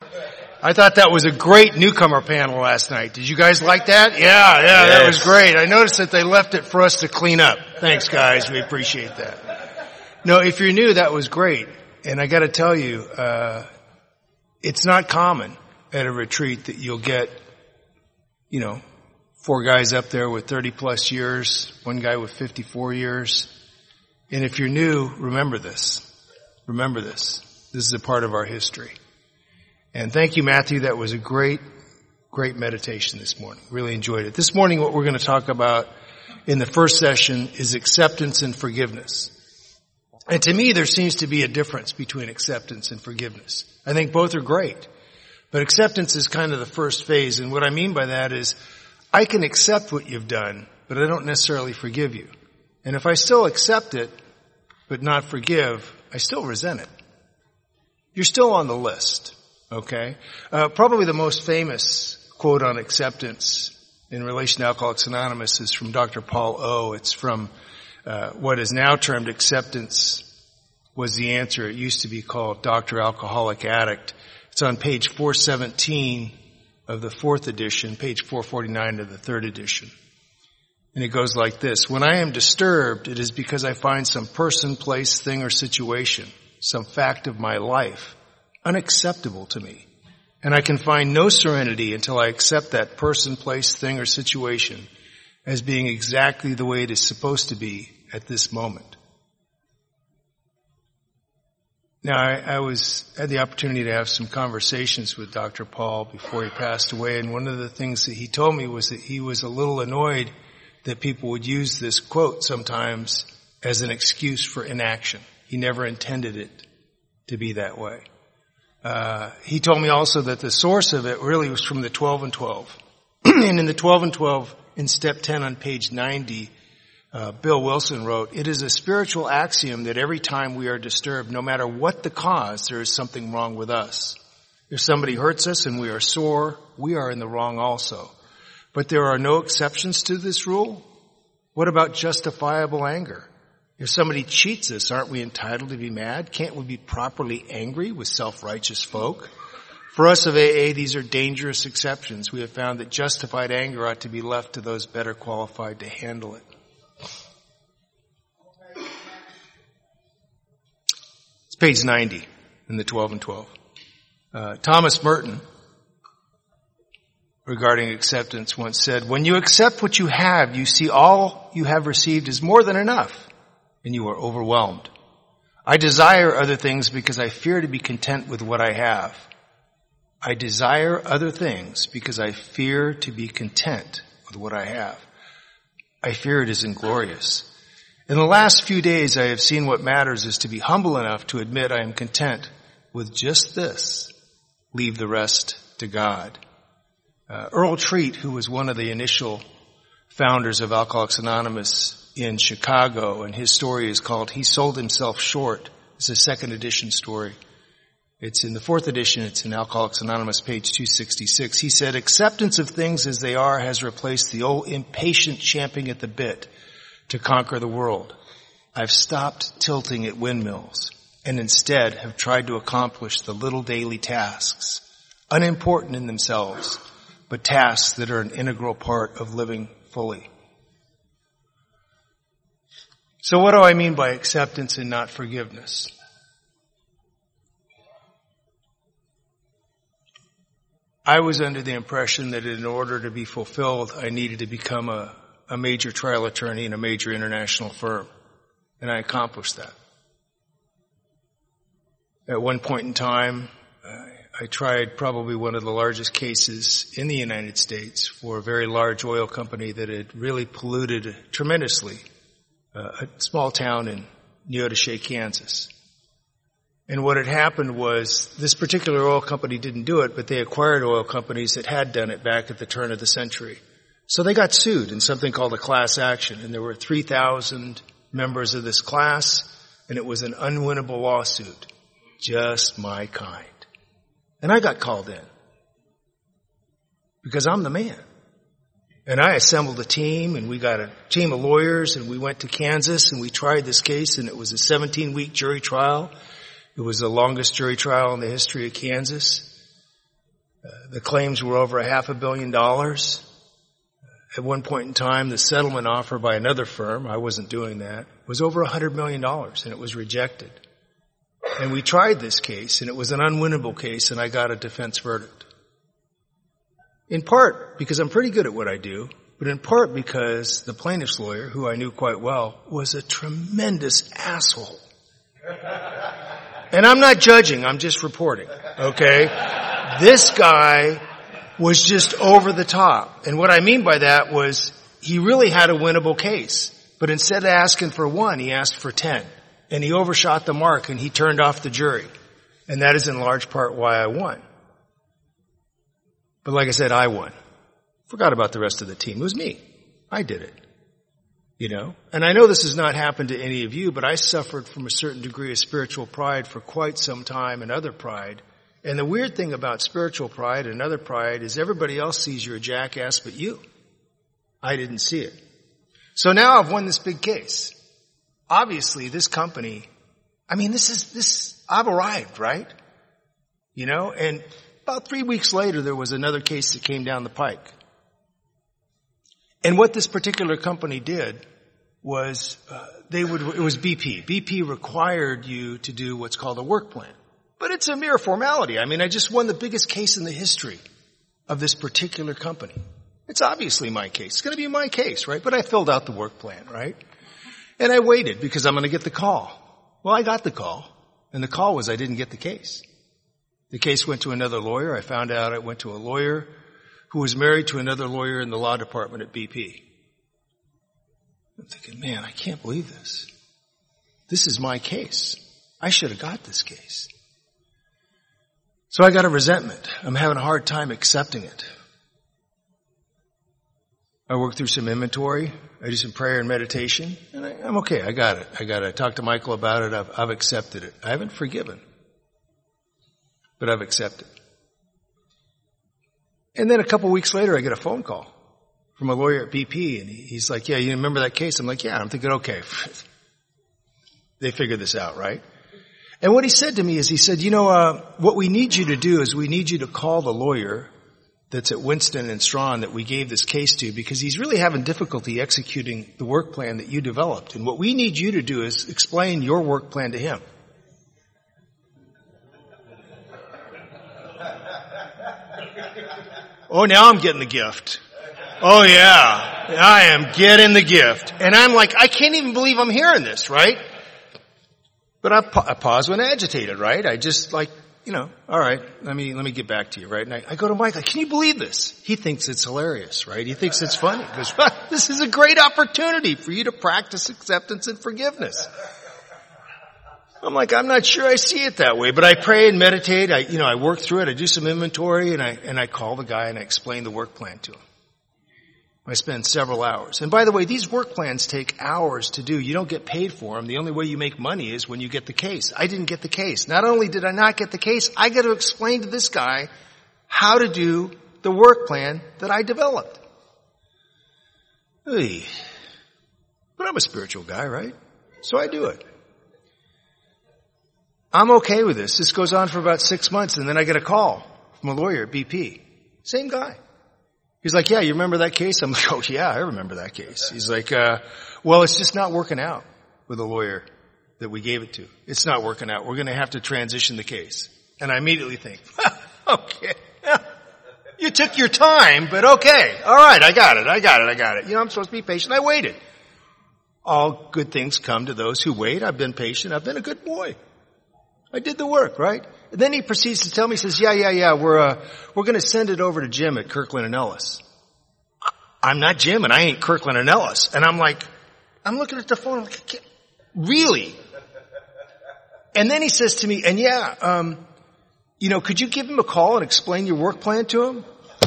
I thought that was a great newcomer panel last night. Did you guys like that? Yeah, Yes. That was great. I noticed that they left it for us to clean up. Thanks, guys. We appreciate that. No, if you're new, that was great. And I got to tell you, it's not common at a retreat that you'll get, 4 guys up there with 30 plus years, 1 guy with 54 years. And if you're new, remember this. Remember this. This is a part of our history. And thank you, Matthew. That was a great meditation this morning. Really enjoyed it. This morning, what we're going to talk about in the first session is acceptance and forgiveness. And to me, there seems to be a difference between acceptance and forgiveness. I think both are great. But acceptance is kind of the first phase. And what I mean by that is I can accept what you've done, but I don't necessarily forgive you. And if I still accept it, but not forgive, I still resent it. You're still on the list. Okay? Probably the most famous quote on acceptance in relation to Alcoholics Anonymous is from Dr. Paul O. It's from what is now termed Acceptance Was the Answer. It used to be called Dr. Alcoholic Addict. It's on page 417 of the 4th edition, page 449 of the 3rd edition. And it goes like this. When I am disturbed, it is because I find some person, place, thing, or situation, some fact of my life, unacceptable to me. And I can find no serenity until I accept that person, place, thing, or situation as being exactly the way it is supposed to be at this moment. Now, I had the opportunity to have some conversations with Dr. Paul before he passed away, and one of the things that he told me was that he was a little annoyed that people would use this quote sometimes as an excuse for inaction. He never intended it to be that way. He told me also that the source of it really was from the 12 and 12. And in the 12 and 12, in step 10 on page 90, Bill Wilson wrote, "It is a spiritual axiom that every time we are disturbed, no matter what the cause, there is something wrong with us. If somebody hurts us and we are sore, we are in the wrong also. But there are no exceptions to this rule. What about justifiable anger? If somebody cheats us, aren't we entitled to be mad? Can't we be properly angry with self-righteous folk? For us of AA, these are dangerous exceptions. We have found that justified anger ought to be left to those better qualified to handle it." It's page 90 in the 12 and 12. Thomas Merton, regarding acceptance, once said, "When you accept what you have, you see all you have received is more than enough, and you are overwhelmed. I desire other things because I fear to be content with what I have. I desire other things because I fear to be content with what I have. I fear it is inglorious. In the last few days, I have seen what matters is to be humble enough to admit I am content with just this. Leave the rest to God." Earl Treat, who was one of the initial founders of Alcoholics Anonymous in Chicago, and his story is called "He Sold Himself Short." It's a 2nd edition story. It's in the 4th edition. It's in Alcoholics Anonymous, page 266. He said, "Acceptance of things as they are has replaced the old impatient champing at the bit to conquer the world. I've stopped tilting at windmills and instead have tried to accomplish the little daily tasks, unimportant in themselves, but tasks that are an integral part of living fully." So what do I mean by acceptance and not forgiveness? I was under the impression that in order to be fulfilled, I needed to become a major trial attorney in a major international firm. And I accomplished that. At one point in time, I tried probably one of the largest cases in the United States for a very large oil company that had really polluted tremendously a small town in Neodesha, Kansas. And what had happened was this particular oil company didn't do it, but they acquired oil companies that had done it back at the turn of the century. So they got sued in something called a class action, and there were 3,000 members of this class, and it was an unwinnable lawsuit. Just my kind. And I got called in because I'm the man. And I assembled a team, and we got a team of lawyers, and we went to Kansas, and we tried this case, and it was a 17-week jury trial. It was the longest jury trial in the history of Kansas. The claims were over $500 million. At one point in time, the settlement offer by another firm, I wasn't doing that, was over $100 million, and it was rejected. And we tried this case, and it was an unwinnable case, and I got a defense verdict. In part because I'm pretty good at what I do, but in part because the plaintiff's lawyer, who I knew quite well, was a tremendous asshole. And I'm not judging, I'm just reporting, okay? This guy was just over the top. And what I mean by that was he really had a winnable case. But instead of asking for 1, he asked for 10. And he overshot the mark and he turned off the jury. And that is in large part why I won. But like I said, I won. Forgot about the rest of the team. It was me. I did it. You know? And I know this has not happened to any of you, but I suffered from a certain degree of spiritual pride for quite some time, and other pride. And the weird thing about spiritual pride and other pride is everybody else sees you're a jackass but you. I didn't see it. So now I've won this big case. Obviously this company, I've arrived, right? You know, and about 3 weeks later there was another case that came down the pike. And what this particular company did was, it was BP. BP required you to do what's called a work plan. But it's a mere formality. I just won the biggest case in the history of this particular company. It's obviously my case. It's going to be my case, right? But I filled out the work plan, right? And I waited because I'm going to get the call. Well, I got the call. And the call was I didn't get the case. The case went to another lawyer. I found out it went to a lawyer who was married to another lawyer in the law department at BP. I'm thinking, man, I can't believe this. This is my case. I should have got this case. So I got a resentment. I'm having a hard time accepting it. I work through some inventory. I do some prayer and meditation. And I'm okay. I got it. I talked to Michael about it. I've accepted it. I haven't forgiven. But I've accepted. And then a couple weeks later, I get a phone call from a lawyer at BP. And he's like, yeah, you remember that case? I'm like, yeah. I'm thinking, okay. They figured this out, right? And what he said to me is, he said, what we need you to do is we need you to call the lawyer that's at Winston and Strawn that we gave this case to, because he's really having difficulty executing the work plan that you developed. And what we need you to do is explain your work plan to him. Oh, now I'm getting the gift. Oh yeah, I am getting the gift. And I'm like, I can't even believe I'm hearing this, right? But I paused when agitated, right? I just all right, let me get back to you, right? And I go to Mike, can you believe this? He thinks it's hilarious, right? He thinks it's funny. He goes, this is a great opportunity for you to practice acceptance and forgiveness. I'm like, I'm not sure I see it that way, but I pray and meditate. I work through it. I do some inventory and I call the guy and I explain the work plan to him. I spend several hours. And by the way, these work plans take hours to do. You don't get paid for them. The only way you make money is when you get the case. I didn't get the case. Not only did I not get the case, I got to explain to this guy how to do the work plan that I developed. Hey. But I'm a spiritual guy, right? So I do it. I'm okay with this. This goes on for about 6 months, and then I get a call from a lawyer at BP. Same guy. He's like, yeah, you remember that case? I'm like, oh yeah, I remember that case. He's like, well, it's just not working out with the lawyer that we gave it to. It's not working out. We're going to have to transition the case. And I immediately think, okay, you took your time, but okay. All right, I got it. I'm supposed to be patient. I waited. All good things come to those who wait. I've been patient. I've been a good boy. I did the work, right? And then he proceeds to tell me, he says, yeah, we're going to send it over to Jim at Kirkland and Ellis. I'm not Jim and I ain't Kirkland and Ellis. And I'm like, I'm looking at the phone, I'm like, really? And then he says to me, and could you give him a call and explain your work plan to him?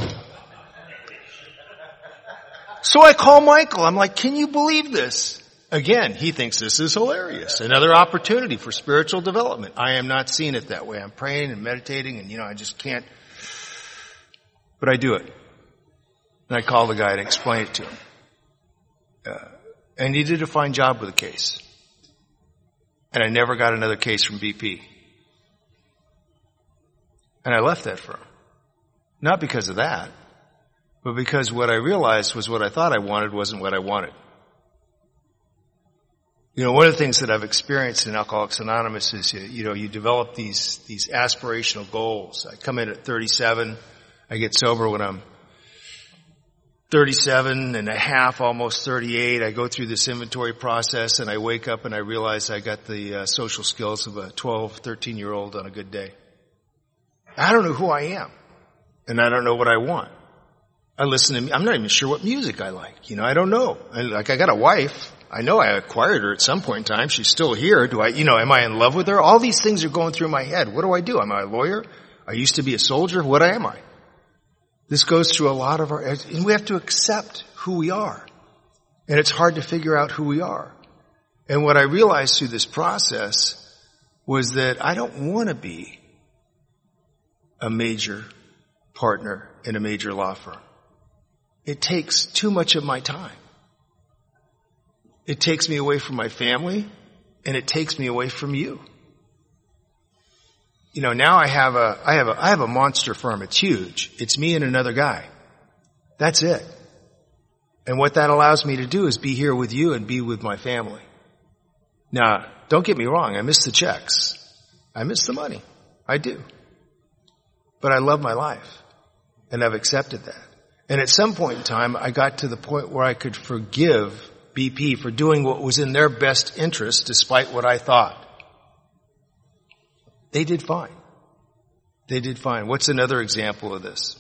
So I call Michael. I'm like, can you believe this? Again, he thinks this is hilarious. Another opportunity for spiritual development. I am not seeing it that way. I'm praying and meditating and, I just can't. But I do it. And I call the guy and explain it to him. And he did a fine job with the case. And I never got another case from BP. And I left that firm. Not because of that, but because what I realized was what I thought I wanted wasn't what I wanted. You know, one of the things that I've experienced in Alcoholics Anonymous is, you develop these aspirational goals. I come in at 37. I get sober when I'm 37 and a half, almost 38. I go through this inventory process and I wake up and I realize I got the social skills of a 12, 13-year-old on a good day. I don't know who I am. And I don't know what I want. I'm not even sure what music I like. I don't know. I got a wife. I know I acquired her at some point in time. She's still here. Am I in love with her? All these things are going through my head. What do? Am I a lawyer? I used to be a soldier. What am I? This goes through a lot of and we have to accept who we are. And it's hard to figure out who we are. And what I realized through this process was that I don't want to be a major partner in a major law firm. It takes too much of my time. It takes me away from my family, and it takes me away from you. Now I have a monster firm. It's huge. It's me and another guy. That's it. And what that allows me to do is be here with you and be with my family. Now, don't get me wrong. I miss the checks. I miss the money. I do. But I love my life. And I've accepted that. And at some point in time, I got to the point where I could forgive BP for doing what was in their best interest despite what I thought. They did fine. They did fine. What's another example of this?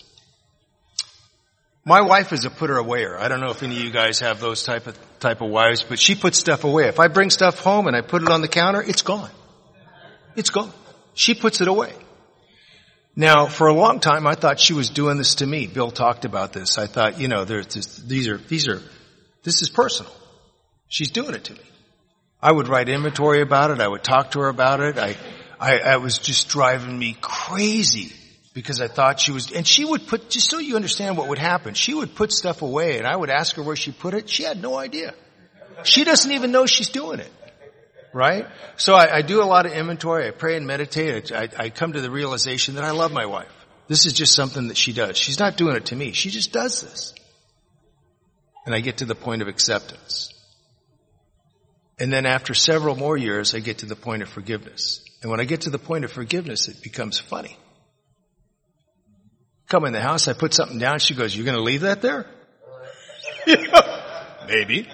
My wife is a putter-awayer. I don't know if any of you guys have those type of wives, but she puts stuff away. If I bring stuff home and I put it on the counter, it's gone. It's gone. She puts it away. Now, for a long time, I thought she was doing this to me. Bill talked about this. I thought, this is personal. She's doing it to me. I would write inventory about it. I would talk to her about it. I was just driving me crazy because I thought she was, and she would put, just so you understand what would happen, she would put stuff away and I would ask her where she put it. She had no idea. She doesn't even know she's doing it. Right? So I do a lot of inventory. I pray and meditate. I come to the realization that I love my wife. This is just something that she does. She's not doing it to me. She just does this. And I get to the point of acceptance. And then after several more years, I get to the point of forgiveness. And when I get to the point of forgiveness, it becomes funny. Come in the house, I put something down. She goes, "You're going to leave that there?" Maybe.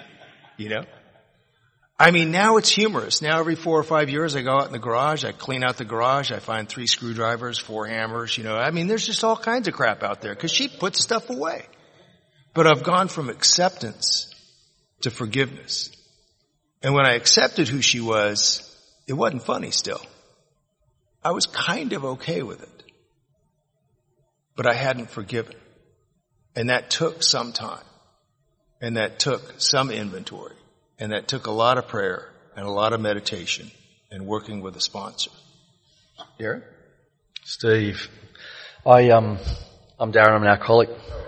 I mean, now it's humorous. Now every 4 or 5 years I go out in the garage, I clean out the garage, I find 3 screwdrivers, 4 hammers, I mean, there's just all kinds of crap out there because she puts stuff away. But I've gone from acceptance to forgiveness. And when I accepted who she was, it wasn't funny still. I was kind of okay with it. But I hadn't forgiven. And that took some time. And that took some inventory. And that took a lot of prayer and a lot of meditation and working with a sponsor. Darren? Steve. I'm Darren, I'm an alcoholic.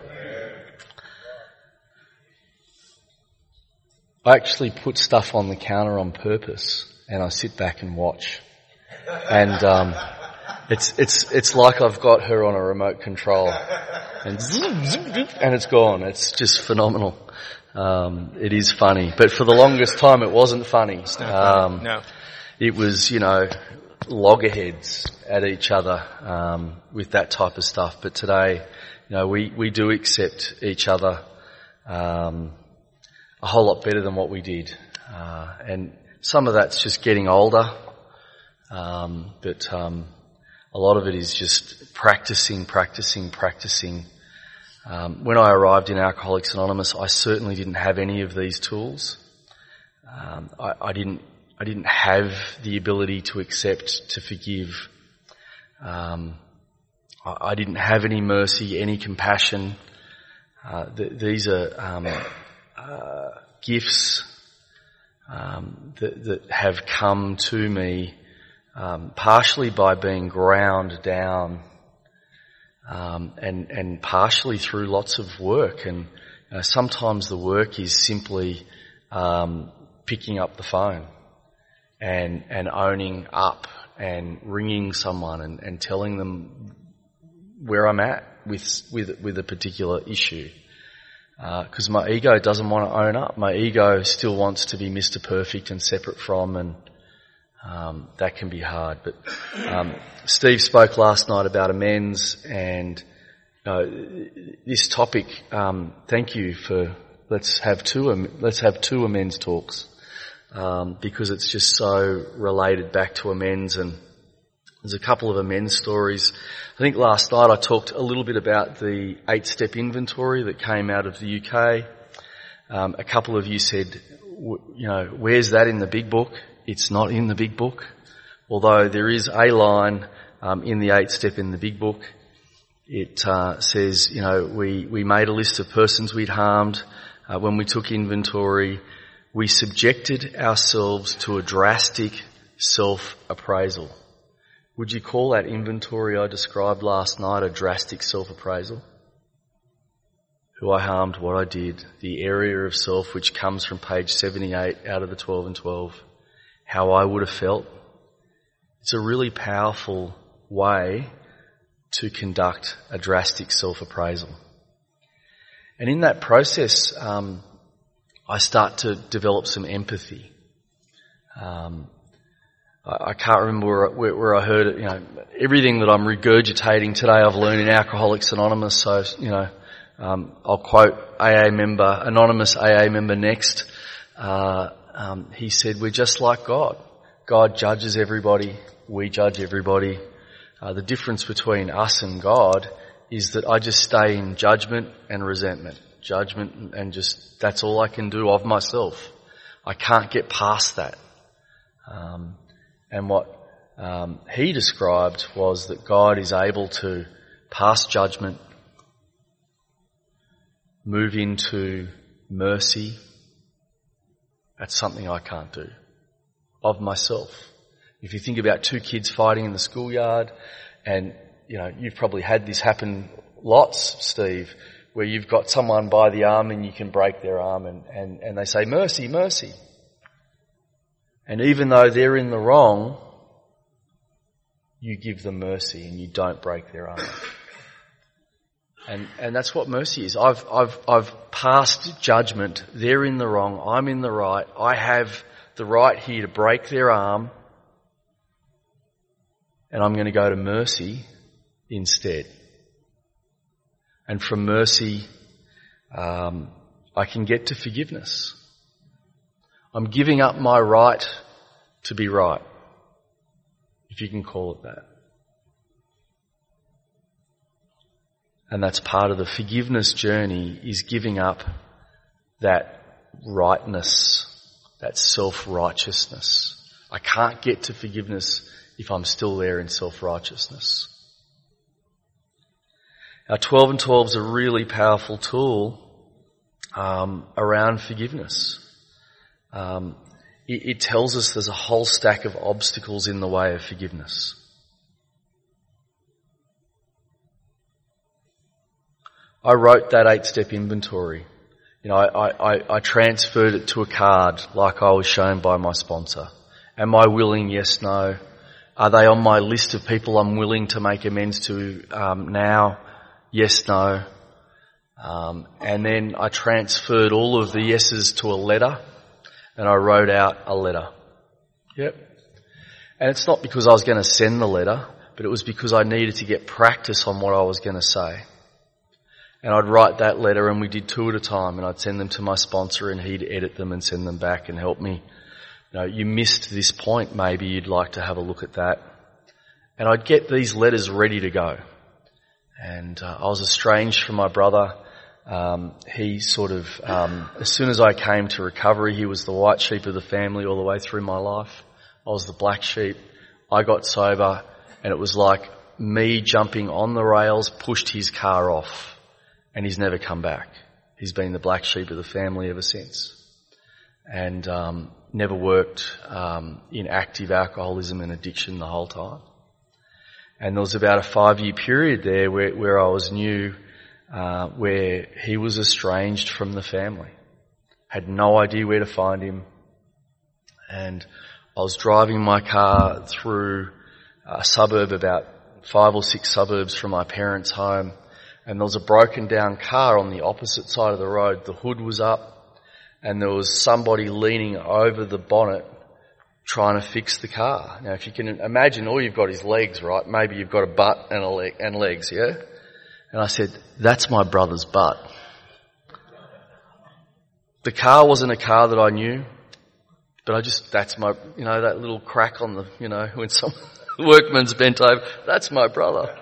I actually put stuff on the counter on purpose and I sit back and watch. And it's like I've got her on a remote control. And it's gone. It's just phenomenal. It is funny. But for the longest time it wasn't funny. No. It was, loggerheads at each other with that type of stuff. But today, we do accept each other a whole lot better than what we did. And some of that's just getting older. But a lot of it is just practicing. When I arrived in Alcoholics Anonymous, I certainly didn't have any of these tools. I didn't have the ability to accept, to forgive. I didn't have any mercy, any compassion. These are gifts that have come to me partially by being ground down and partially through lots of work. And sometimes the work is simply picking up the phone and owning up and ringing someone and telling them where I'm at with a particular issue. Because my ego doesn't want to own up. My ego still wants to be Mr. Perfect and separate from, and that can be hard. But Steve spoke last night about amends, and this topic. Thank you for let's have two amends talks, because it's just so related back to amends. And there's a couple of amends stories. I think last night I talked a little bit about the 8-step inventory that came out of the UK. A couple of you said, where's that in the big book? It's not in the big book. Although there is a line in the 8-step in the big book. It says, we made a list of persons we'd harmed. When we took inventory, we subjected ourselves to a drastic self-appraisal. Would you call that inventory I described last night a drastic self-appraisal? Who I harmed, what I did, the area of self which comes from page 78 out of the 12 and 12, how I would have felt. It's a really powerful way to conduct a drastic self-appraisal. And in that process, I start to develop some empathy. I can't remember where I heard it. Everything that I'm regurgitating today I've learned in Alcoholics Anonymous. So, I'll quote anonymous AA member next. He said, we're just like God. God judges everybody. We judge everybody. The difference between us and God is that I just stay in judgment and resentment. Judgment and just, that's all I can do of myself. I can't get past that. And what he described was that God is able to pass judgment, move into mercy. That's something I can't do of myself. If you think about two kids fighting in the schoolyard, and you've probably had this happen lots, Steve, where you've got someone by the arm and you can break their arm, and they say, mercy, mercy. And even though they're in the wrong, you give them mercy and you don't break their arm. And that's what mercy is. I've passed judgment. They're in the wrong. I'm in the right. I have the right here to break their arm, and I'm going to go to mercy instead. And from mercy, I can get to forgiveness. I'm giving up my right to be right, if you can call it that. And that's part of the forgiveness journey, is giving up that rightness, that self-righteousness. I can't get to forgiveness if I'm still there in self-righteousness. Our 12 and 12 is a really powerful tool around forgiveness. It tells us there's a whole stack of obstacles in the way of forgiveness. I wrote that 8-step inventory. I transferred it to a card like I was shown by my sponsor. Am I willing? Yes, no. Are they on my list of people I'm willing to make amends to now? Yes, no. And then I transferred all of the yeses to a letter, and I wrote out a letter. Yep. And it's not because I was going to send the letter, but it was because I needed to get practice on what I was going to say. And I'd write that letter, and we did 2 at a time, and I'd send them to my sponsor, and he'd edit them and send them back and help me. You missed this point, maybe you'd like to have a look at that. And I'd get these letters ready to go. And I was estranged from my brother. He sort of, as soon as I came to recovery, he was the white sheep of the family all the way through my life. I was the black sheep. I got sober, and it was like me jumping on the rails, pushed his car off. And he's never come back. He's been the black sheep of the family ever since. And never worked in active alcoholism and addiction the whole time. And there was about a 5-year period there where I was new, where he was estranged from the family. Had no idea where to find him. And I was driving my car through a suburb about 5 or 6 suburbs from my parents' home. and there was a broken down car on the opposite side of the road. The hood was up, and there was somebody leaning over the bonnet trying to fix the car. Now, if you can imagine, all you've got is legs, right? Maybe you've got a butt and a leg and legs, yeah? And I said, that's my brother's butt. The car wasn't a car that I knew, but that's my, that little crack on the, when some workman's bent over, that's my brother.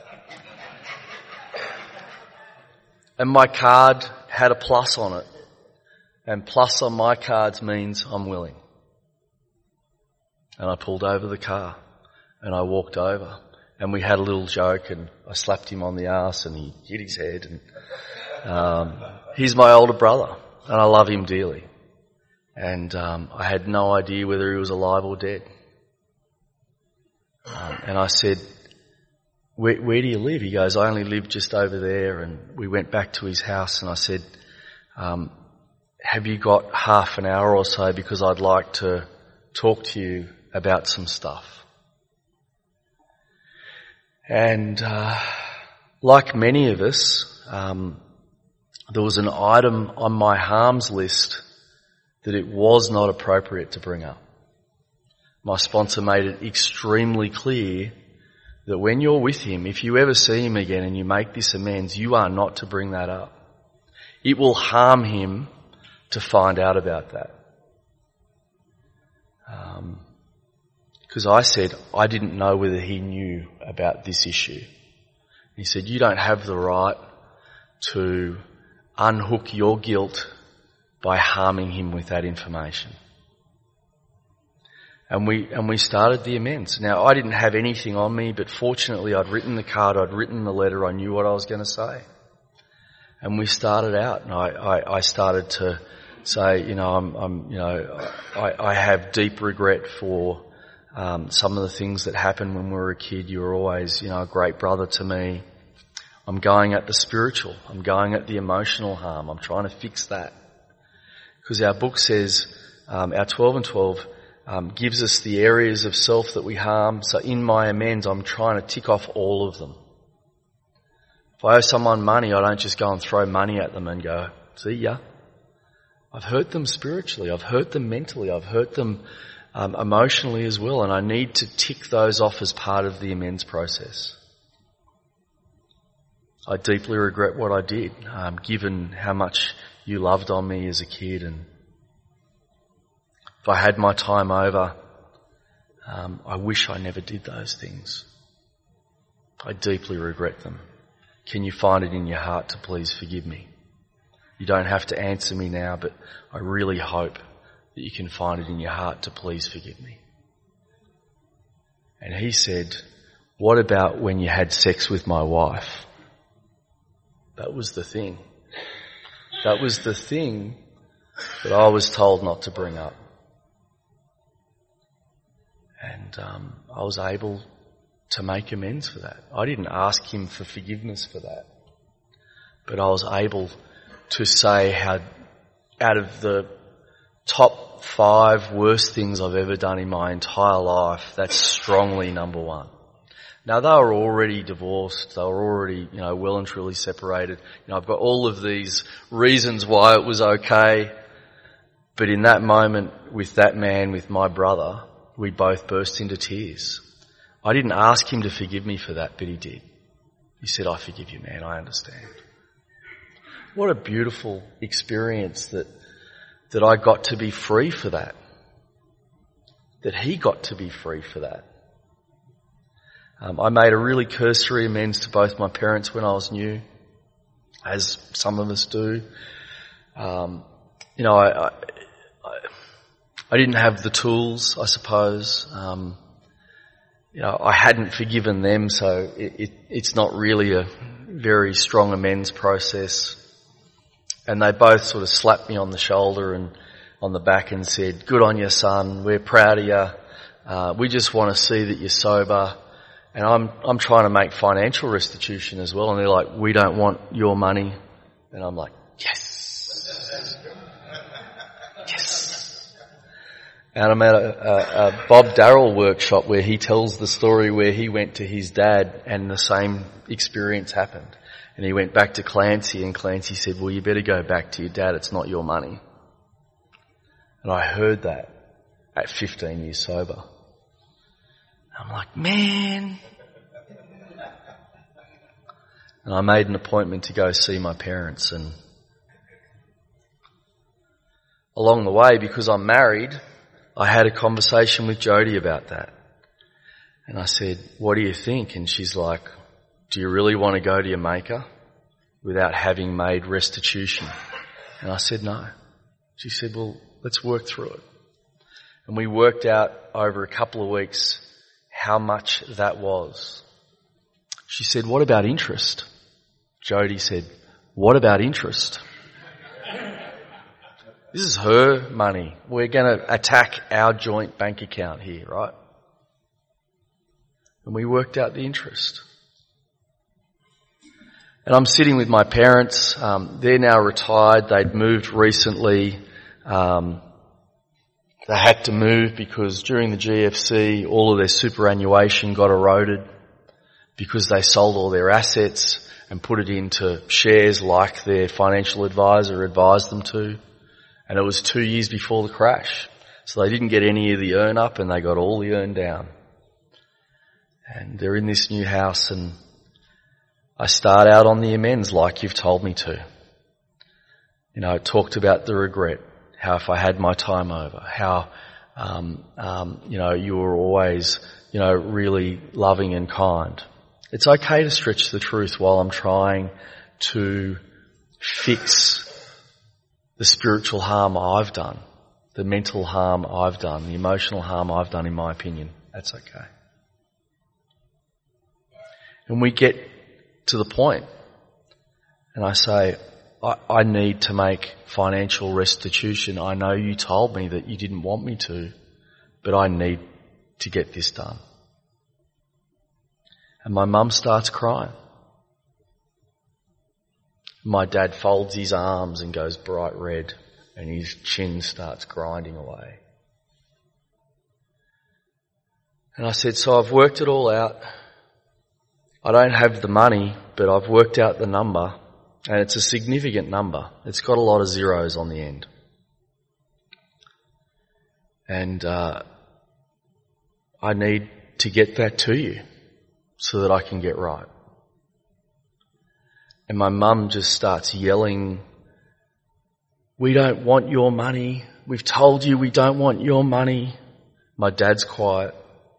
And my card had a plus on it. And plus on my cards means I'm willing. And I pulled over the car and I walked over and we had a little joke and I slapped him on the arse and he hit his head and, he's my older brother and I love him dearly. And, I had no idea whether he was alive or dead. And I said, where do you live? He goes, I only live just over there. And we went back to his house and I said, have you got half an hour or so because I'd like to talk to you about some stuff. And like many of us, there was an item on my harms list that it was not appropriate to bring up. My sponsor made it extremely clear that when you're with him, if you ever see him again and you make this amends, you are not to bring that up. It will harm him to find out about that. Because I said I didn't know whether he knew about this issue. He said, you don't have the right to unhook your guilt by harming him with that information. And we started the amends. Now, I didn't have anything on me, but fortunately I'd written the card, I'd written the letter, I knew what I was going to say. And we started out, and I started to say, I have deep regret for some of the things that happened when we were a kid. You were always, a great brother to me. I'm going at the spiritual. I'm going at the emotional harm. I'm trying to fix that. Because our book says, our 12 and 12 gives us the areas of self that we harm. So in my amends, I'm trying to tick off all of them. If I owe someone money, I don't just go and throw money at them and go, see ya. I've hurt them spiritually. I've hurt them mentally. I've hurt them emotionally as well. And I need to tick those off as part of the amends process. I deeply regret what I did, given how much you loved on me as a kid. And if I had my time over, I wish I never did those things. I deeply regret them. Can you find it in your heart to please forgive me? You don't have to answer me now, but I really hope that you can find it in your heart to please forgive me. And he said, what about when you had sex with my wife? That was the thing. That was the thing that I was told not to bring up. And I was able to make amends for that. I didn't ask him for forgiveness for that. But I was able to say how out of the top 5 worst things I've ever done in my entire life, that's strongly number 1. Now, they were already divorced. They were already, well and truly separated. I've got all of these reasons why it was okay. But in that moment with that man, with my brother, we both burst into tears. I didn't ask him to forgive me for that, but he did. He said, I forgive you, man. I understand. What a beautiful experience that I got to be free for that. That he got to be free for that. I made a really cursory amends to both my parents when I was new, as some of us do. I didn't have the tools, I suppose. I hadn't forgiven them, so it's not really a very strong amends process. And they both sort of slapped me on the shoulder and on the back and said, good on you, son. We're proud of you. We just want to see that you're sober. And I'm trying to make financial restitution as well. And they're like, we don't want your money. And I'm like, yes. Yes. And I'm at a Bob Darrell workshop where he tells the story where he went to his dad and the same experience happened. And he went back to Clancy, and Clancy said, well, you better go back to your dad. It's not your money. And I heard that at 15 years sober. I'm like, man. And I made an appointment to go see my parents, and along the way, because I'm married, I had a conversation with Jody about that. And I said, what do you think? And she's like, do you really want to go to your maker without having made restitution? And I said, no. She said, well, let's work through it. And we worked out over a couple of weeks how much that was. She said, what about interest? Jody said, what about interest? This is her money. We're going to attack our joint bank account here, right? And we worked out the interest. And I'm sitting with my parents. They're now retired. They'd moved recently. They had to move because during the GFC, all of their superannuation got eroded because they sold all their assets and put it into shares like their financial advisor advised them to. And it was 2 years before the crash. So they didn't get any of the earn up, and they got all the earn down. And they're in this new house, and I start out on the amends like you've told me to. You know, I talked about the regret, how if I had my time over, how, you were always, really loving and kind. It's okay to stretch the truth while I'm trying to fix the spiritual harm I've done, the mental harm I've done, the emotional harm I've done, in my opinion. That's okay. And we get to the point, and I say, I need to make financial restitution. I know you told me that you didn't want me to, but I need to get this done. And my mum starts crying. My dad folds his arms and goes bright red, and his chin starts grinding away. And I said, so I've worked it all out. I don't have the money, but I've worked out the number, and it's a significant number. It's got a lot of zeros on the end. And I need to get that to you so that I can get right. And my mum just starts yelling, we don't want your money. We've told you we don't want your money. My dad's quiet.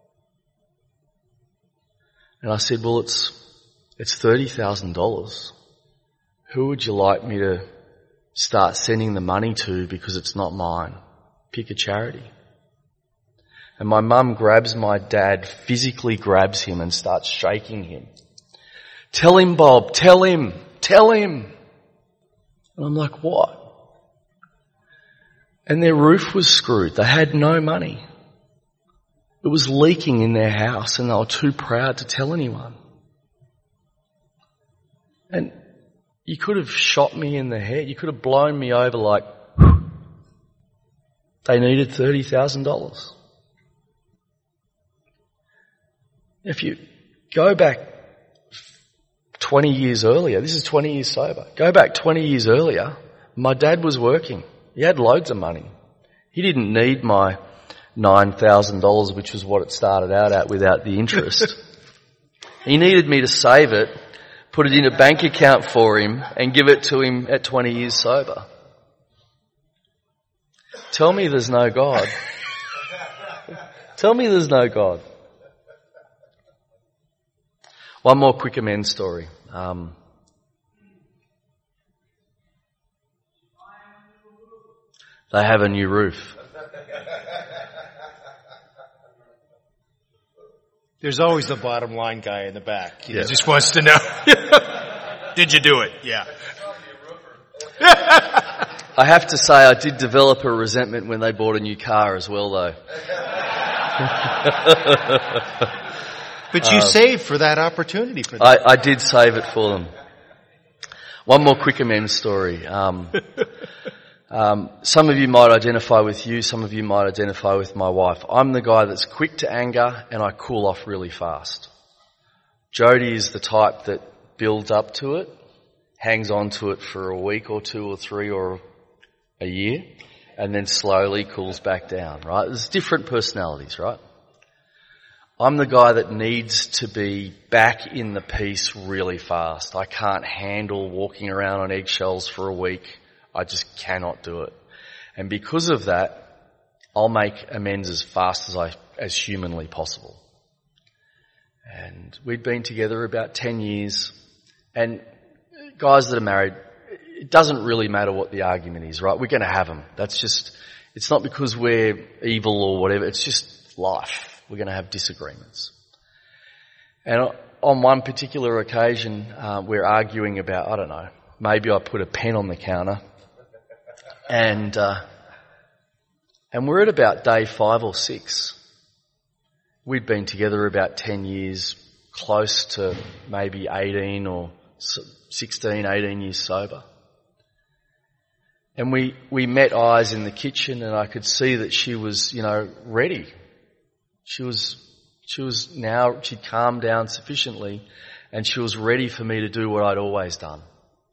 And I said, well, it's $30,000. Who would you like me to start sending the money to, because it's not mine? Pick a charity. And my mum grabs my dad, physically grabs him and starts shaking him. Tell him, Bob, tell him. And I'm like, what? And their roof was screwed. They had no money. It was leaking in their house, and they were too proud to tell anyone. And you could have shot me in the head. You could have blown me over like, they needed $30,000. If you go back 20 years earlier, this is 20 years sober, go back 20 years earlier, my dad was working. He had loads of money. He didn't need my $9,000, which was what it started out at without the interest. He needed me to save it, put it in a bank account for him, and give it to him at 20 years sober. Tell me there's no God. Tell me there's no God. One more quick amends story. They have a new roof. There's always the bottom line guy in the back. He just wants to know. Did you do it? Yeah. I have to say I did develop a resentment when they bought a new car as well, though. But you saved for that opportunity for them. I did save it for them. One more quick amends story. Some of you might identify with you, some of you might identify with my wife. I'm the guy that's quick to anger and I cool off really fast. Jody is the type that builds up to it hangs on to it for a week or two or three or a year, and then slowly cools back down, right? There's different personalities, right? I'm the guy that needs to be back in the piece really fast. I can't handle walking around on eggshells for a week. I just cannot do it. And because of that, I'll make amends as fast as humanly possible. And we'd been together about 10 years. And guys that are married, it doesn't really matter what the argument is, right? We're going to have them. It's not because we're evil or whatever. It's just life. We're going to have disagreements. And on one particular occasion, we're arguing about, I don't know, maybe I put a pen on the counter. And we're at about day 5 or 6. We'd been together about 10 years, close to maybe 18 or 16, 18 years sober. And we met eyes in the kitchen, and I could see that she was, ready. She'd calmed down sufficiently, and she was ready for me to do what I'd always done.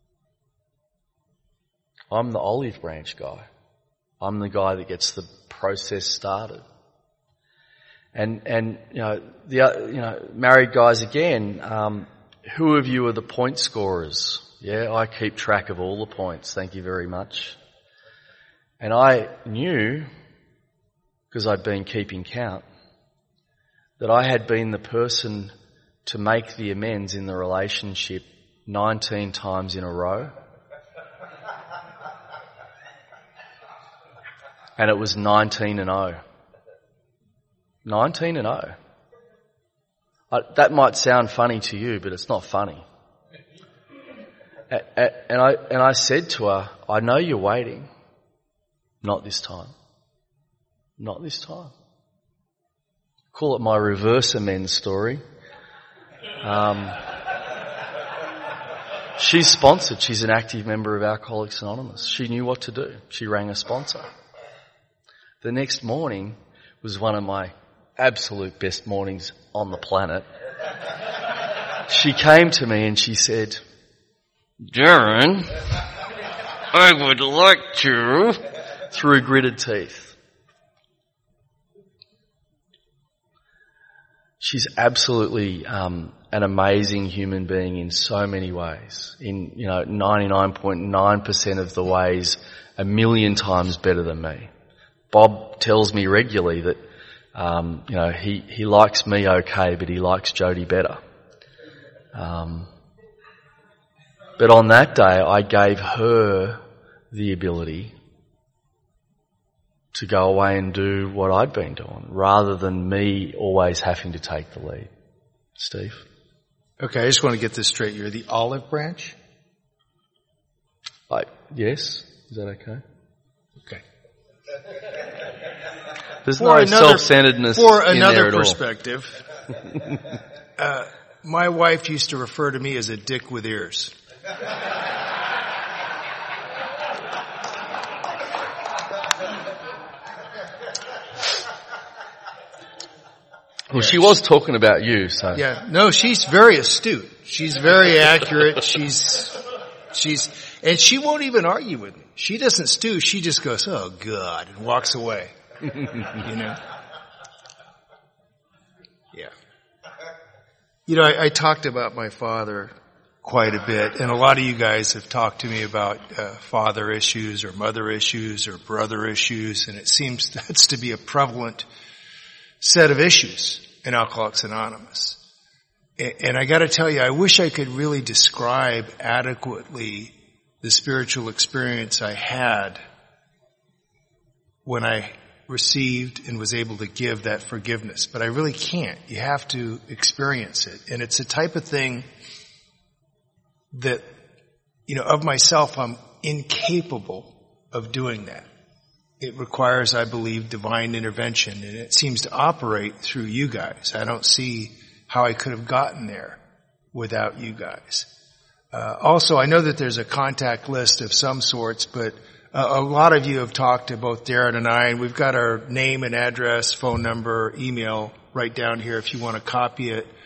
I'm the olive branch guy. I'm the guy that gets the process started. And married guys again, who of you are the point scorers? Yeah, I keep track of all the points. Thank you very much. And I knew, because I'd been keeping count, that I had been the person to make the amends in the relationship 19 times in a row. And it was 19-0. 19-0. That might sound funny to you, but it's not funny. And I said to her, I know you're waiting. Not this time. Not this time. Call it my reverse amends story. She's sponsored. She's an active member of Alcoholics Anonymous. She knew what to do. She rang a sponsor. The next morning was one of my absolute best mornings on the planet. She came to me and she said, Darren, I would like to, through gritted teeth. She's absolutely an amazing human being in so many ways. In 99.9% of the ways, 1,000,000 times better than me. Bob tells me regularly that he likes me okay, but he likes Jody better. But on that day, I gave her the ability to go away and do what I'd been doing, rather than me always having to take the lead. Steve? Okay, I just want to get this straight. You're the olive branch? Yes. Is that okay? Okay. There's no self-centeredness in there at all. For another perspective, my wife used to refer to me as a dick with ears. Well, she was talking about you, so. Yeah, no, she's very astute. She's very accurate. And she won't even argue with me. She doesn't stew. She just goes, oh God, and walks away. Yeah. I talked about my father quite a bit, and a lot of you guys have talked to me about father issues or mother issues or brother issues, and it seems that's to be a prevalent set of issues in Alcoholics Anonymous. And I got to tell you, I wish I could really describe adequately the spiritual experience I had when I received and was able to give that forgiveness. But I really can't. You have to experience it. And it's a type of thing that, of myself, I'm incapable of doing that. It requires, I believe, divine intervention, and it seems to operate through you guys. I don't see how I could have gotten there without you guys. Also, I know that there's a contact list of some sorts, but a lot of you have talked to both Darren and I, and we've got our name and address, phone number, email right down here if you want to copy it.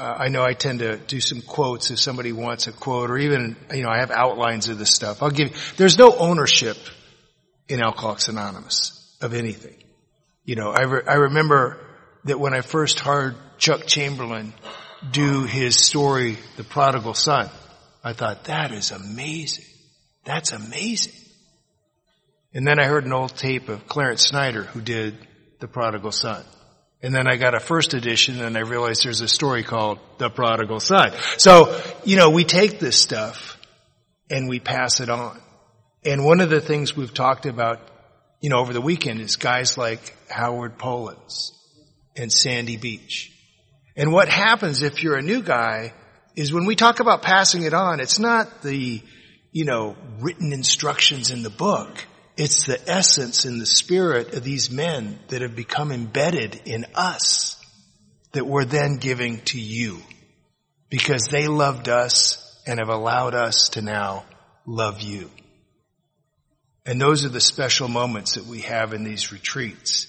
I know I tend to do some quotes if somebody wants a quote, or even, I have outlines of this stuff. There's no ownership in Alcoholics Anonymous of anything. I remember that when I first heard Chuck Chamberlain do his story, The Prodigal Son, I thought, that is amazing. That's amazing. And then I heard an old tape of Clarence Snyder who did The Prodigal Son. And then I got a first edition and I realized there's a story called The Prodigal Son. So, we take this stuff and we pass it on. And one of the things we've talked about, over the weekend is guys like Howard Polens and Sandy Beach. And what happens if you're a new guy is when we talk about passing it on, it's not the, written instructions in the book. It's the essence and the spirit of these men that have become embedded in us that we're then giving to you because they loved us and have allowed us to now love you. And those are the special moments that we have in these retreats.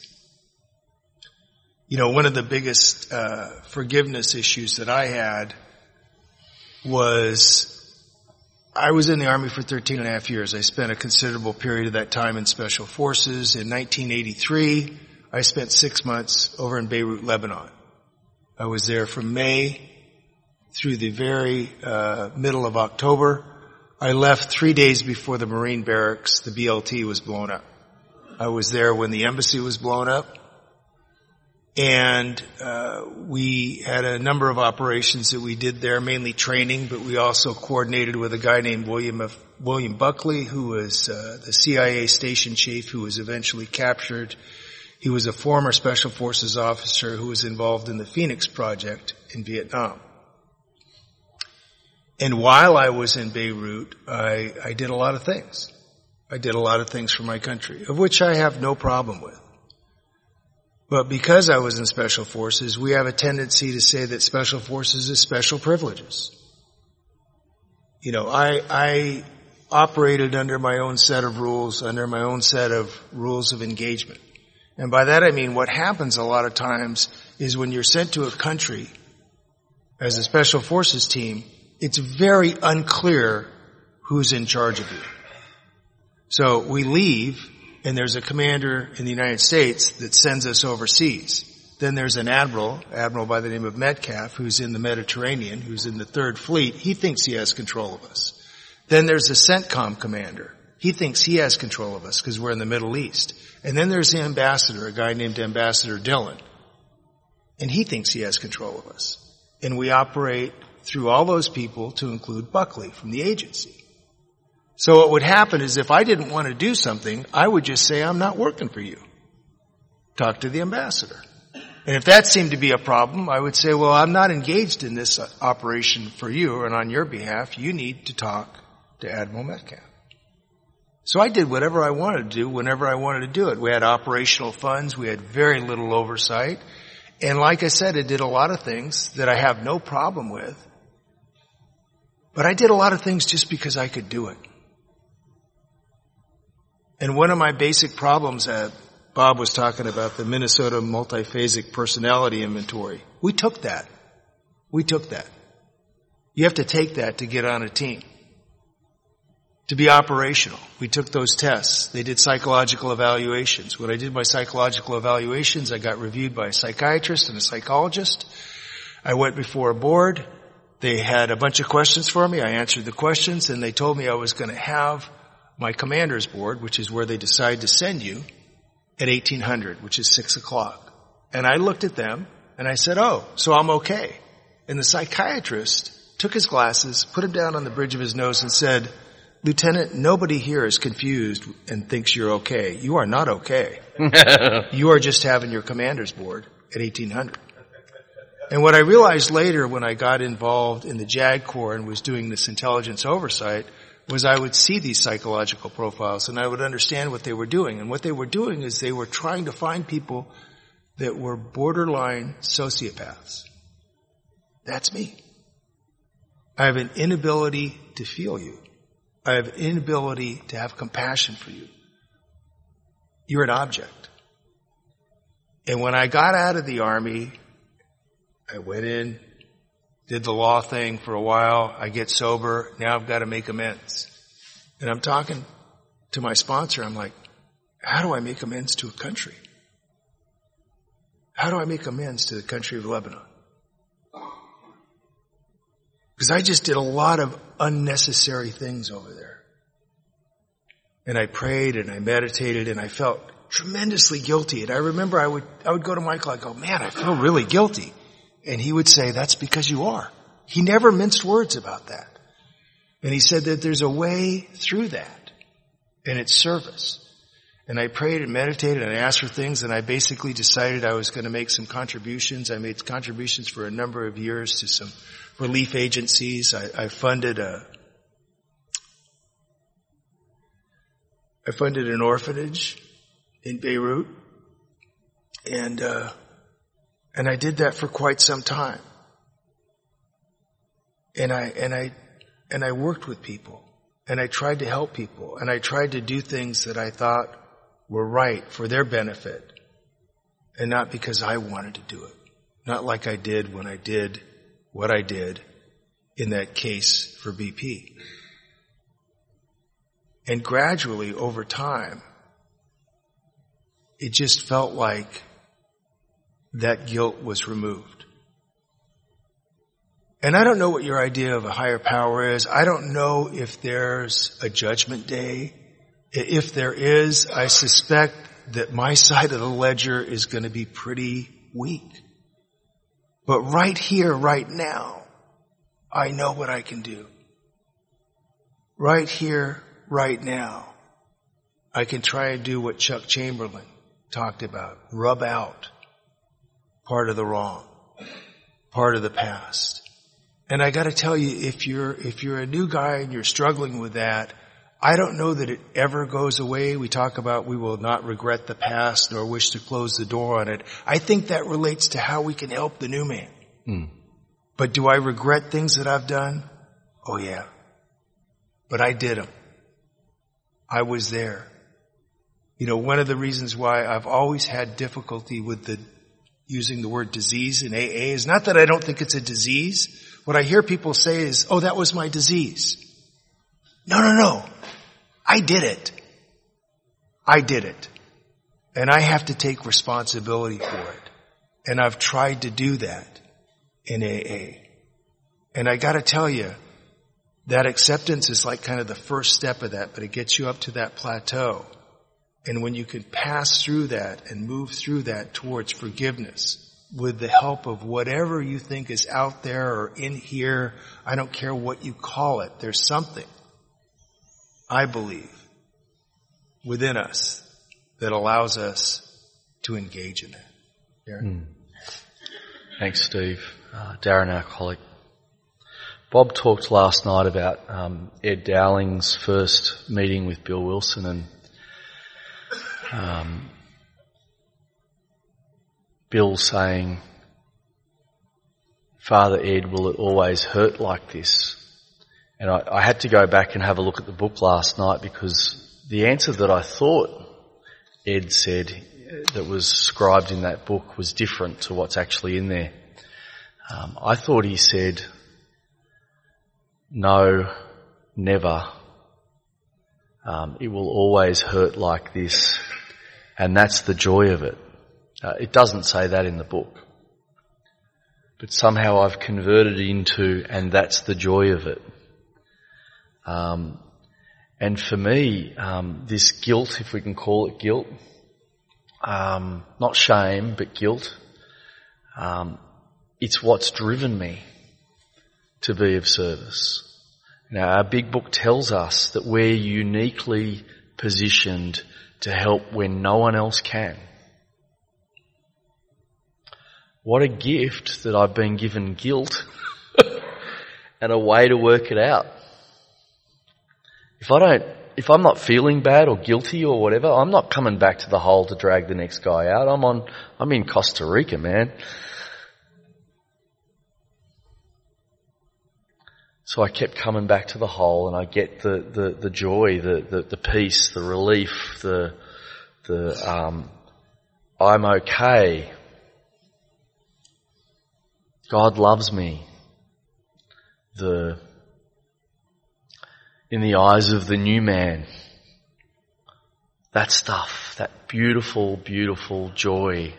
One of the biggest forgiveness issues that I had was I was in the Army for 13 and a half years. I spent a considerable period of that time in Special Forces. In 1983, I spent 6 months over in Beirut, Lebanon. I was there from May through the very middle of October. I left 3 days before the Marine barracks, the BLT, was blown up. I was there when the embassy was blown up. And we had a number of operations that we did there, mainly training, but we also coordinated with a guy named William Buckley, who was the CIA station chief who was eventually captured. He was a former Special Forces officer who was involved in the Phoenix Project in Vietnam. And while I was in Beirut, I did a lot of things. I did a lot of things for my country, of which I have no problem with. But because I was in Special Forces, we have a tendency to say that Special Forces is special privileges. I operated under my own set of rules, under my own set of rules of engagement. And by that I mean what happens a lot of times is when you're sent to a country as a Special Forces team, it's very unclear who's in charge of you. So we leave, and there's a commander in the United States that sends us overseas. Then there's an admiral by the name of Metcalf, who's in the Mediterranean, who's in the 3rd Fleet. He thinks he has control of us. Then there's a CENTCOM commander. He thinks he has control of us because we're in the Middle East. And then there's the ambassador, a guy named Ambassador Dillon. And he thinks he has control of us. And we operate through all those people to include Buckley from the agency. So what would happen is if I didn't want to do something, I would just say, I'm not working for you. Talk to the ambassador. And if that seemed to be a problem, I would say, well, I'm not engaged in this operation for you and on your behalf. You need to talk to Admiral Metcalf. So I did whatever I wanted to do whenever I wanted to do it. We had operational funds. We had very little oversight. And like I said, I did a lot of things that I have no problem with. But I did a lot of things just because I could do it. And one of my basic problems that Bob was talking about, the Minnesota Multiphasic Personality Inventory, we took that. You have to take that to get on a team. To be operational. We took those tests. They did psychological evaluations. When I did my psychological evaluations, I got reviewed by a psychiatrist and a psychologist. I went before a board. They had a bunch of questions for me. I answered the questions, and they told me I was going to have my commander's board, which is where they decide to send you, at 1800, which is 6 o'clock. And I looked at them and I said, oh, so I'm okay. And the psychiatrist took his glasses, put them down on the bridge of his nose and said, Lieutenant, nobody here is confused and thinks you're okay. You are not okay. You are just having your commander's board at 1800. And what I realized later when I got involved in the JAG Corps and was doing this intelligence oversight was I would see these psychological profiles and I would understand what they were doing. And what they were doing is they were trying to find people that were borderline sociopaths. That's me. I have an inability to feel you. I have an inability to have compassion for you. You're an object. And when I got out of the Army, I went in Did the law thing for a while. I get sober. Now I've got to make amends. And I'm talking to my sponsor. I'm like, how do I make amends to a country? How do I make amends to the country of Lebanon? Because I just did a lot of unnecessary things over there. And I prayed and I meditated and I felt tremendously guilty. And I remember I would go to Michael, I'd go, man, I feel really guilty. And he would say, that's because you are. He never minced words about that. And he said that there's a way through that. And it's service. And I prayed and meditated and I asked for things and I basically decided I was going to make some contributions. I made contributions for a number of years to some relief agencies. I funded an orphanage in Beirut. And I did that for quite some time. And I worked with people and I tried to help people and I tried to do things that I thought were right for their benefit and not because I wanted to do it. Not like I did when I did what I did in that case for BP. And gradually over time, it just felt like that guilt was removed. And I don't know what your idea of a higher power is. I don't know if there's a judgment day. If there is, I suspect that my side of the ledger is going to be pretty weak. But right here, right now, I know what I can do. Right here, right now, I can try and do what Chuck Chamberlain talked about. Rub out part of the wrong, part of the past. And I got to tell you, if you're a new guy and you're struggling with that, I don't know that it ever goes away. We talk about we will not regret the past nor wish to close the door on it. I think that relates to how we can help the new man. But do I regret things that I've done? Oh yeah. But I did them. I was there. You know, one of the reasons why I've always had difficulty with using the word disease in AA is not that I don't think it's a disease. What I hear people say is, oh, that was my disease. No. I did it. I did it. And I have to take responsibility for it. And I've tried to do that in AA. And I gotta tell you, that acceptance is like kind of the first step of that, but it gets you up to that plateau. And when you can pass through that and move through that towards forgiveness with the help of whatever you think is out there or in here, I don't care what you call it, there's something, I believe, within us that allows us to engage in that. Darren? Thanks, Steve. Darren, our colleague. Bob talked last night about Ed Dowling's first meeting with Bill Wilson, and Bill saying, Father Ed, will it always hurt like this? And I had to go back and have a look at the book last night because the answer that I thought Ed said that was scribed in that book was different to what's actually in there. I thought he said, no, never. It will always hurt like this. And that's the joy of it. It doesn't say that in the book. But somehow I've converted into, and that's the joy of it. And for me, this guilt, if we can call it guilt, not shame, but guilt, it's what's driven me to be of service. Now, our big book tells us that we're uniquely positioned to help when no one else can. What a gift that I've been given guilt and a way to work it out. If I'm not feeling bad or guilty or whatever, I'm not coming back to the hole to drag the next guy out. I'm in Costa Rica, man. So I kept coming back to the hole, and I get the joy, the peace, the relief, I'm okay. God loves me. in the eyes of the new man. That stuff, that beautiful, beautiful joy.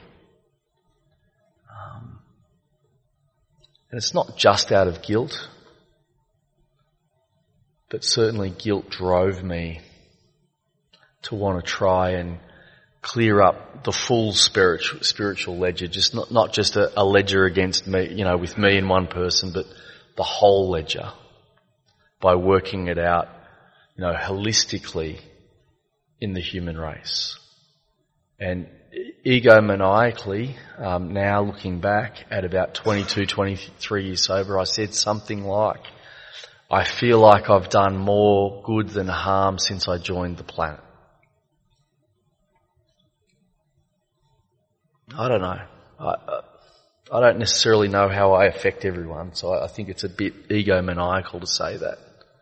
And it's not just out of guilt, but certainly guilt drove me to want to try and clear up the full spiritual ledger, just not just a ledger against me, with me and one person, but the whole ledger, by working it out, holistically in the human race. And egomaniacally, now looking back at about 22, 23 years sober, I said something like, I feel like I've done more good than harm since I joined the planet. I don't know. I don't necessarily know how I affect everyone, so I think it's a bit egomaniacal to say that.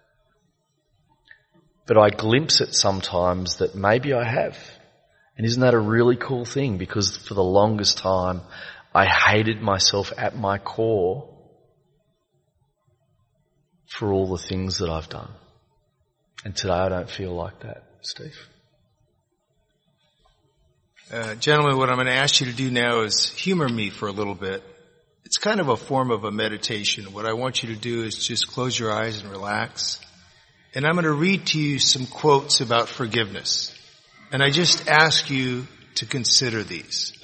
But I glimpse it sometimes that maybe I have. And isn't that a really cool thing? Because for the longest time, I hated myself at my core for all the things that I've done. And today I don't feel like that, Steve. Gentlemen, what I'm going to ask you to do now is humor me for a little bit. It's kind of a form of a meditation. What I want you to do is just close your eyes and relax. And I'm going to read to you some quotes about forgiveness. And I just ask you to consider these.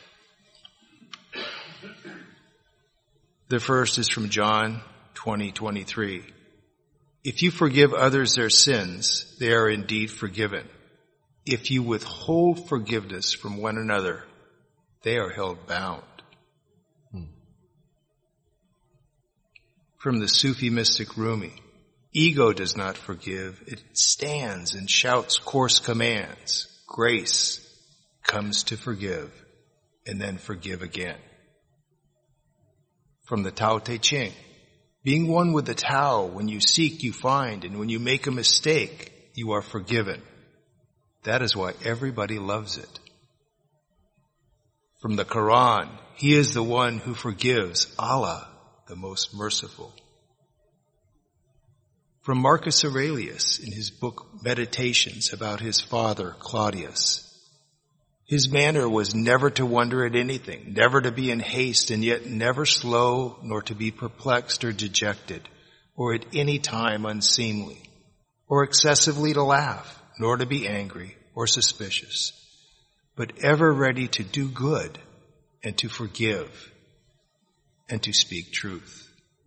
The first is from John 20:23. If you forgive others their sins, they are indeed forgiven. If you withhold forgiveness from one another, they are held bound. From the Sufi mystic Rumi. Ego does not forgive. It stands and shouts coarse commands. Grace comes to forgive and then forgive again. From the Tao Te Ching. Being one with the Tao, when you seek, you find, and when you make a mistake, you are forgiven. That is why everybody loves it. From the Quran, He is the one who forgives, Allah, the most merciful. From Marcus Aurelius in his book Meditations about his father, Claudius. His manner was never to wonder at anything, never to be in haste, and yet never slow, nor to be perplexed or dejected, or at any time unseemly, or excessively to laugh, nor to be angry or suspicious, but ever ready to do good and to forgive and to speak truth.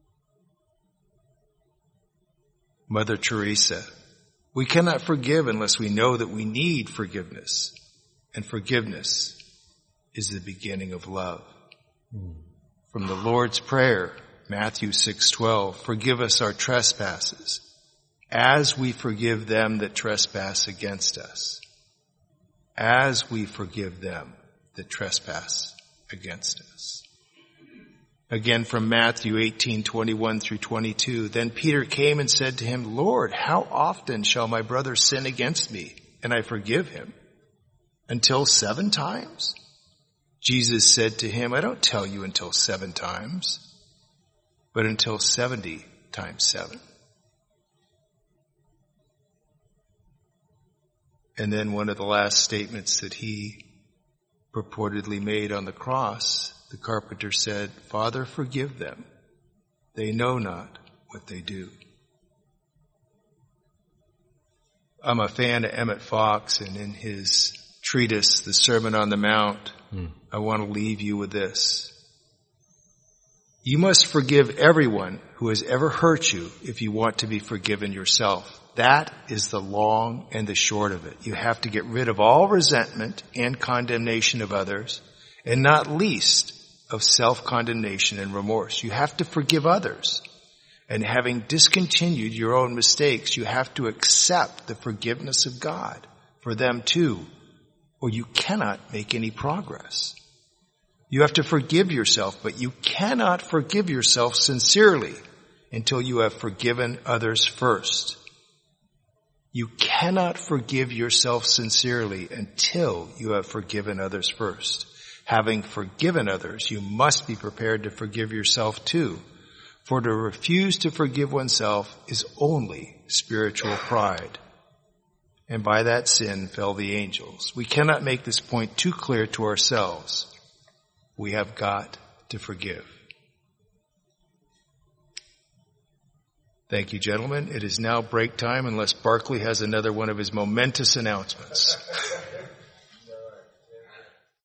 Mother Teresa, we cannot forgive unless we know that we need forgiveness, and forgiveness is the beginning of love. From the Lord's Prayer, Matthew 6:12, forgive us our trespasses, as we forgive them that trespass against us. As we forgive them that trespass against us. Again from Matthew 18:21 through 22. Then Peter came and said to him, Lord, how often shall my brother sin against me, and I forgive him? Until 7 times? Jesus said to him, I don't tell you until 7 times, but until 70 times 7. And then one of the last statements that he purportedly made on the cross, the carpenter said, Father, forgive them. They know not what they do. I'm a fan of Emmett Fox, and in his treatise, The Sermon on the Mount, I want to leave you with this. You must forgive everyone who has ever hurt you if you want to be forgiven yourself. That is the long and the short of it. You have to get rid of all resentment and condemnation of others, and not least of self-condemnation and remorse. You have to forgive others. And having discontinued your own mistakes, you have to accept the forgiveness of God for them too, or you cannot make any progress. You have to forgive yourself, but you cannot forgive yourself sincerely until you have forgiven others first. You cannot forgive yourself sincerely until you have forgiven others first. Having forgiven others, you must be prepared to forgive yourself too. For to refuse to forgive oneself is only spiritual pride. And by that sin fell the angels. We cannot make this point too clear to ourselves. We have got to forgive. Thank you, gentlemen. It is now break time unless Barclay has another one of his momentous announcements.